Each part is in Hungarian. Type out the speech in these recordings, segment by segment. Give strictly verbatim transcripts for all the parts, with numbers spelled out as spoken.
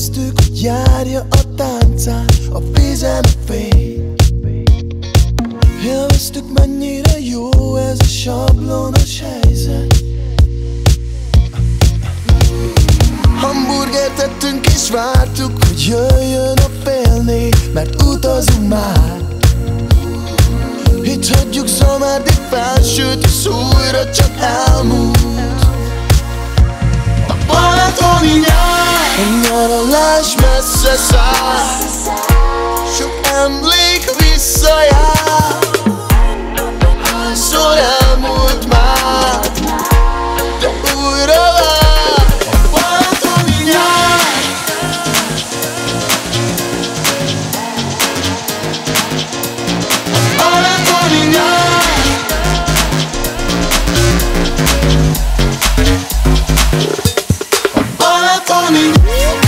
Elkezdtük, hogy járja a táncát, a vízen a fény. Élveztük, mennyire jó ez a sablonos helyzet. Hamburgert tettünk és vártuk, hogy jöjjön a fél négy, mert utazunk már. Itt hagyjuk Szamárdi felsőt, és újra csak elmúlt a balatoni nyár. A nyaralás messze száll, sok emlék visszajár. Hányszor elmúlt már, de újra vár a balatoni nyár. A balatoni nyár. A balatoni nyár.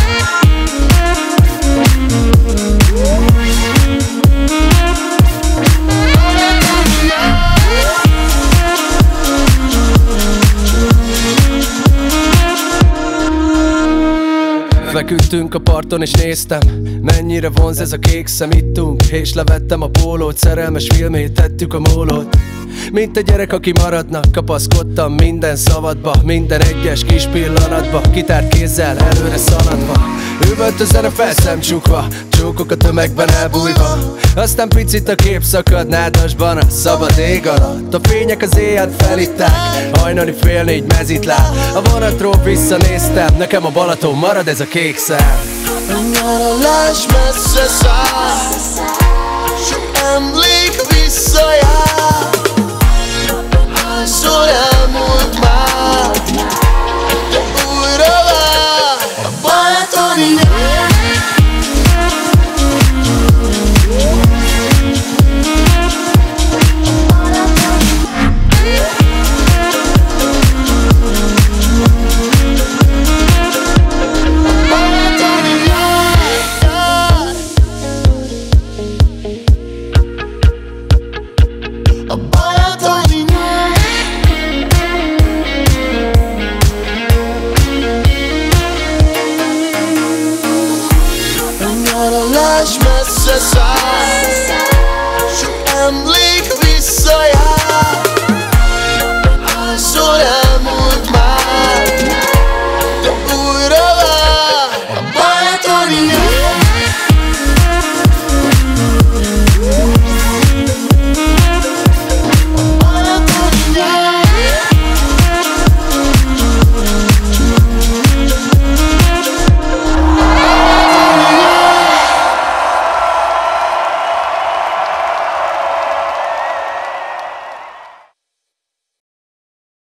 Feküdtünk a parton és néztem, mennyire vonz ez a kék szem. Ittunk és levettem a pólót, szerelmes filmét tettük a mólót. Mint egy gyerek, aki maradna, kapaszkodtam minden szavadba, minden egyes kis pillanatba, kitárt kézzel előre szaladva. Üvölt a zene felszemcsukva, csókok a tömegben elbújva. Aztán picit a kép szakad nádasban a szabad ég alatt. A fények az éjjel felitták, hajnali fél négy mezitláb. A vonatról visszanéztem, nekem a Balaton marad ez a kék szám. A nyaralás messze száll, sok emlék visszajár. Hányszor elmúlt már, de újra vár a balatoni nyár. A balatoni nyár. A nyaralás messze száll, sok emlék visszajár. Hányszor elmúlt már, de újra vár a balatoni nyár.